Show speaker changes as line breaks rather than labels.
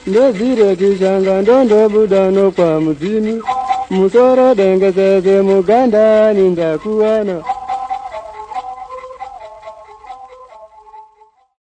ndezire kishanga ndondo budano kwa muzini musoro dengeseze muganda nindakuwana